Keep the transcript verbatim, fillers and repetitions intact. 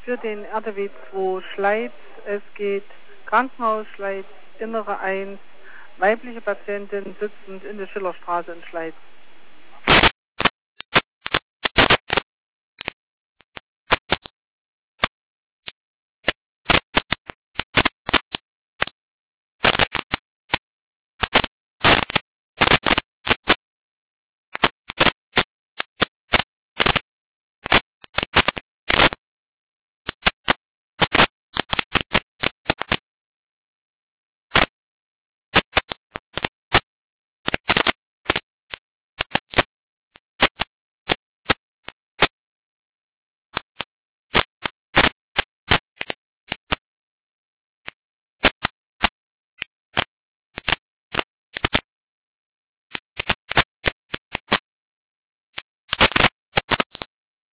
für den R D W zwei Schleiz. Es geht Krankenhaus Schleiz, Innere eins, weibliche Patientin sitzend in der Schillerstraße in Schleiz.